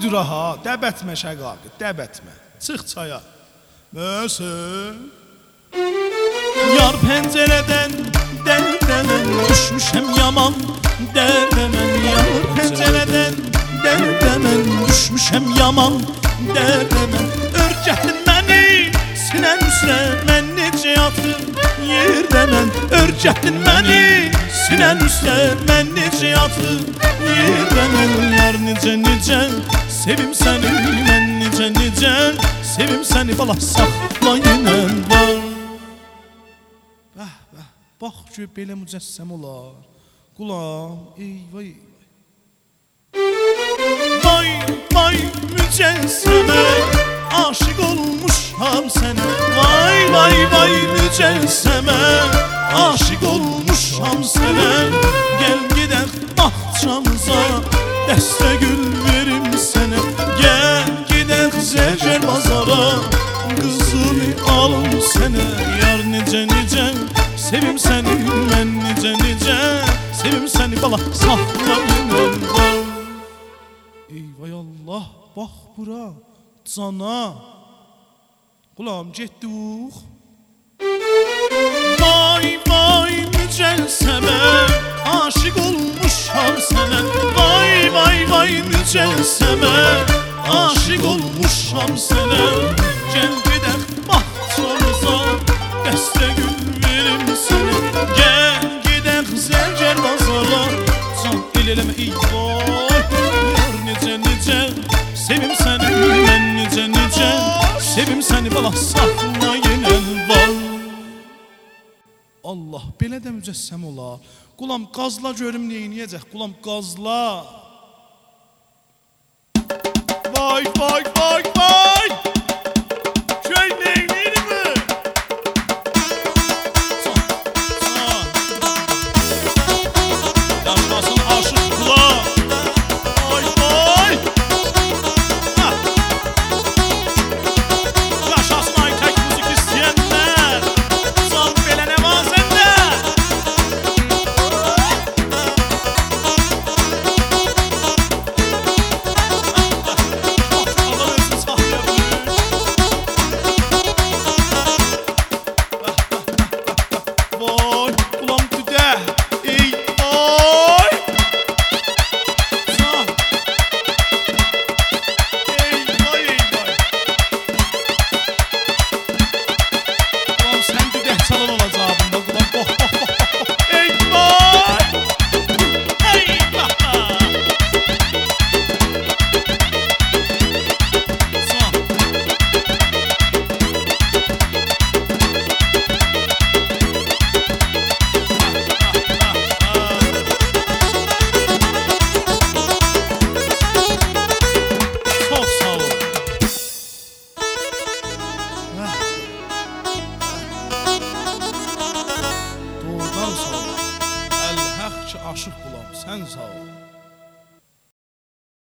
dura ha, dəbətmə şəqaqı, dəbətmə. Çıx çaya. Məsəl. Yar pəncərədən dərdəmən, düşmüşəm yaman dərdəmən. Yar pəncərədən dərdəmən, düşmüşəm yaman dərdəmən. Örgətdin məni sinən üstə, mən necə yatım yerdəmən. Örgətdin məni sinən üstə, mən necə yatım yerdəmən. Yar necə sevim səni, mən necə sevim səni. Bala saxlayınən var. Bax ki, belə mücəssəm olar. Qulam, eyvay eyvay. Vay mücəssemə, aşık olmuşam sənə. Vay mücəssemə, aşık olmuşam sənə. Gəl gedək bağçamıza, dəstə gül verim sənə. Gəl gedək zərgər bazara, qızını alım sənə. Yar necə sevim səni, mən necə sevim səni. Bala saxlayınım var. Eyvay Allah, bax bura cana. Qulam getdik. Vay mücəssemə, aşık olmuşam sənə. Vay mücəssemə, aşık olmuşam sənə. Gəl gedək bağçamıza, dəstə gül verim sənə. Gəl gedək zərgər bazara, can el eləmə eyvay. Yar necə sevim səni, mən necə sevim səni. Bala saxlayınən var. Allah, belə də mücəssəm olar. Qulam qazla görüm neyniyəcək. Qulam qazla. Vay Köy neyniydi mi? Yaşasın aşıq qulam. Vay yaşasın Aytək müzik istəyənlər. Sal belə nə var səndə? Vay qulam düdə. Ey vay. Eyvay. Qulam sən düdə çalan olacaqdın da qulam. Ey vay. Eyvah. Çok sağ ol. Doğrudan sağ ol. Əl-həq ki aşıq qulam, sən sağ ol.